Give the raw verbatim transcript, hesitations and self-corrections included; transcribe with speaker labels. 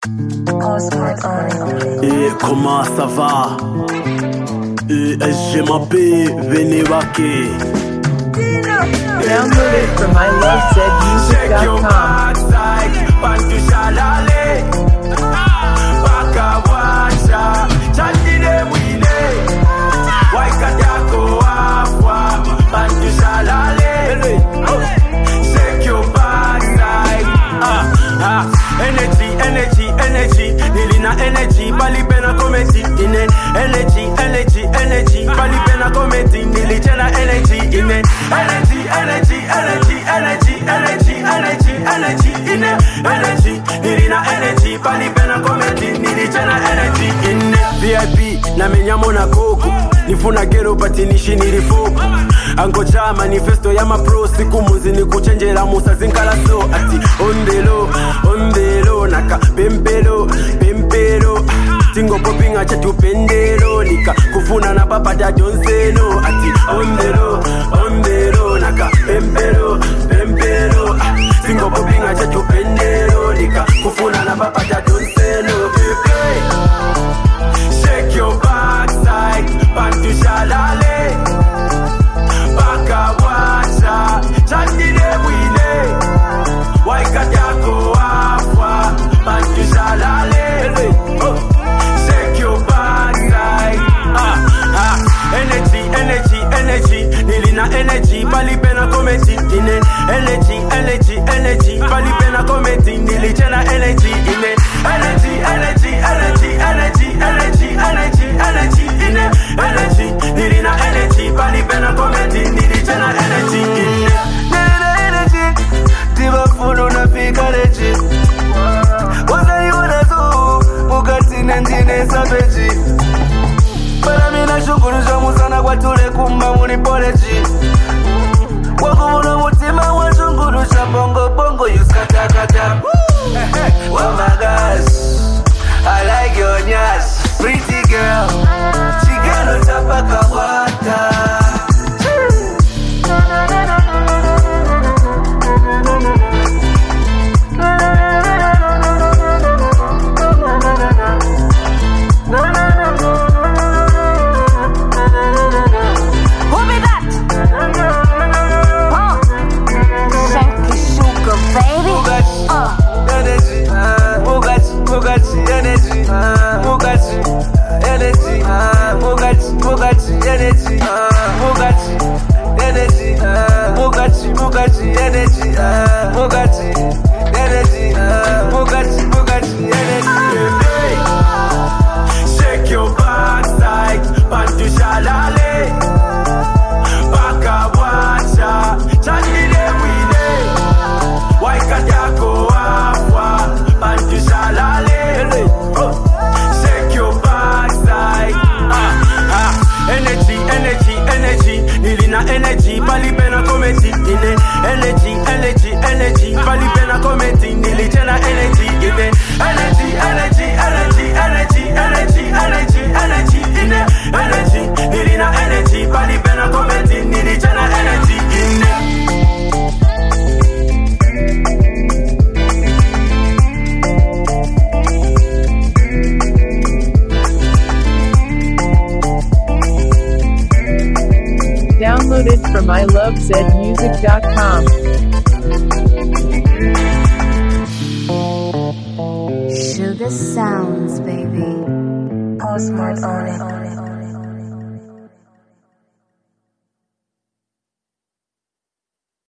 Speaker 1: Et comment ça va? Et S G Mappé, venez vaquer.
Speaker 2: Download it from I love zed music dot com.
Speaker 1: Energy, energy, energy, nilina energy, bali bena kometi ine. Energy, energy, energy, bali bena kometi, nilijena energy ine. Energy, energy, energy, energy, energy, energy, energy ine. Energy, nilina energy, bali bena kometi, nilijena energy ine. V I P na menyamo na koko, nifuna gero patinishi nilifoku. Angoja manifesto ya mapro, siku muzi ni kuchenjera musa zinkala so. Ati ondelo, ondelo, naka pempelo, pempelo. Tingo popinga chatu pendelo, nika kufuna na papa da Johnseno. Ati ondelo, ondelo, naka pempelo, pempelo. Tingo popinga chatu pendelo, nika kufuna na papa da Johnseno. Shake your backside, bantu shalale. Baka washa, chandi de wile. Waika yako afwa, bantu shalale. Shake your backside. Ah, ah. Energy, energy, energy. Nilina energy, bali bena kometi ine. Energy, energy, energy, bali bena kometi, nilijena energy ine. Energy, energy, energy, energy, energy, energy, energy ine. Energy, nilina energy, bali bena kometi, nilijena energy ine.
Speaker 3: Nilina energy, diva funo na fika leji. Waza yuna tu, mukati nendine sabeji. Para mina shukuru shamusana kwa tule kumba munipoleji. Wakubuna mutima wa shunguru bongo bongo you scatter kata. Oh my gosh, I like your nyash. Pretty girl, she got no tapaka water. Mugati energy, Mugati energy, Mugati, Mugati energy, Mugati energy, Mugati, Mugati energy, Mugati energy, Mugati, Mugati energy.
Speaker 1: Shake your backside, bantu shalale. Baka washa, chandi de wile. Waika yako afwa, bantu shalale. Shake your backside. Ah, ah. Energy, energy, energy. Nilina energy, bali bena kometi ine. Energy, energy, energy, bali bena kometi, nilijena energy ine. Energy, energy, energy, energy, energy, energy, energy ine. Energy, nilina energy, bali bena kometi, nilijena energy ine.
Speaker 2: Download it from I love zed music dot com.
Speaker 4: Sugar sounds, baby.
Speaker 5: Postmark on it.